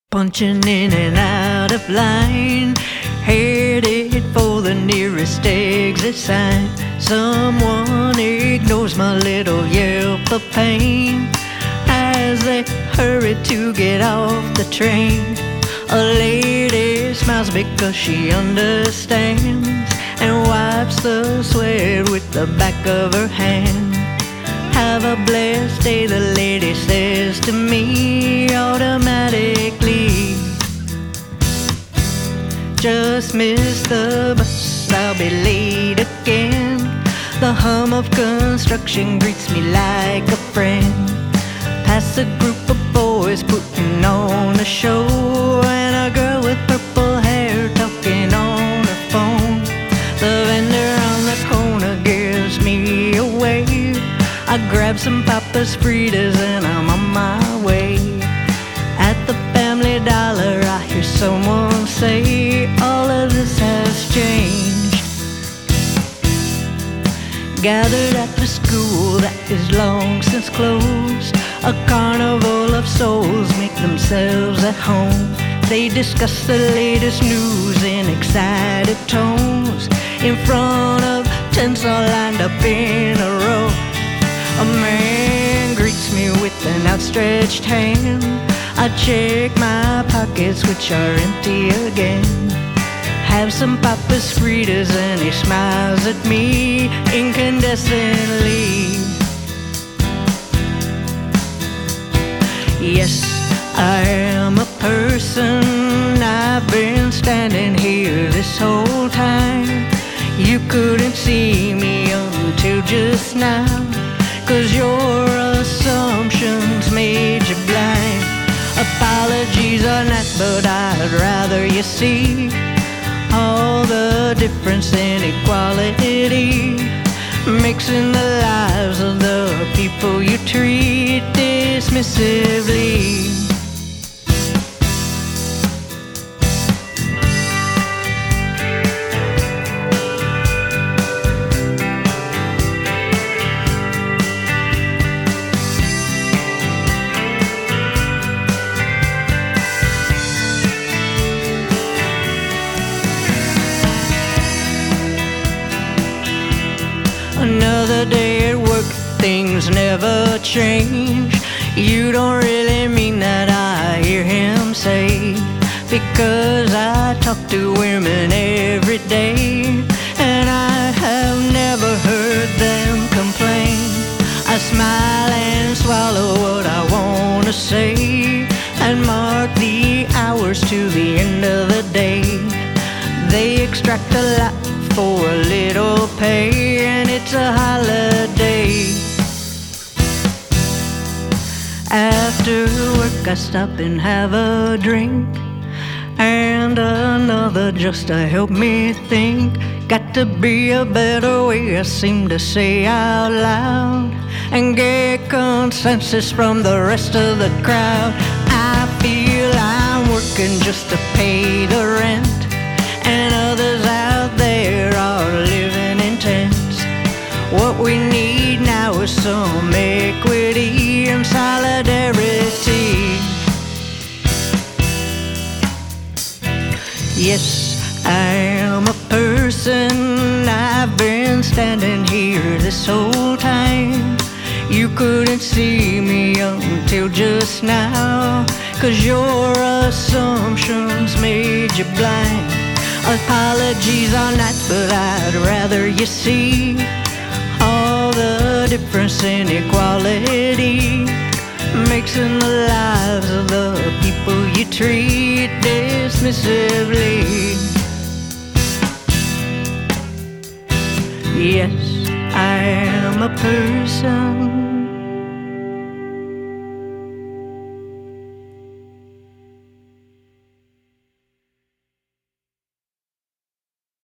Punching in and out of line, headed for the nearest exit sign. Someone ignores my little yelp of pain as they hurry to get off the train. A lady smiles because she understands and wipes the sweat with the back of her hand. Have a blessed day, the lady says to me automatically. Just missed the bus, I'll be late again. The hum of construction greets me like a friend. Past a group of boys putting on a show, and a girl with purple hair talking on her phone. The vendor on the corner gives me a wave. I grab some Papa's Fritas and I'm on my way. At the Family Dollar I hear someone say all of this has changed. Gathered at the school that is long since closed, a carnival of souls make themselves at home. They discuss the latest news in excited tones in front of tents all lined up in a row. A man greets me with an outstretched hand. I check my pockets, which are empty again. Have some Papa's Fritas and he smiles at me incandescently. Yes, I am a person. I've been standing here this whole time. You couldn't see me until just now, 'cause your assumptions made you blind. Apologies are nice, but I'd rather you see all the difference in equality, mixing the lives of the people you treat dismissively. Another day at work, things never change. You don't really mean that, I hear him say, because I talk to women every day and I have never heard them complain. I smile and swallow what I want to say and mark the hours to the end of the day. They extract a lot for a little pay, and it's a holiday. After work I stop and have a drink, and another just to help me think. Got to be a better way, I seem to say out loud, and get consensus from the rest of the crowd. I feel I'm working just to pay the rent, and others out there are living in tents. What we need now is some equity and solidarity. Yes, I am a person. I've been standing here this whole time. You couldn't see me until just now, 'cause your assumptions made you blind. Apologies are nice, but I'd rather you see all the difference in equality, mixing the lives of the people you treat dismissively. Yes, I am a person.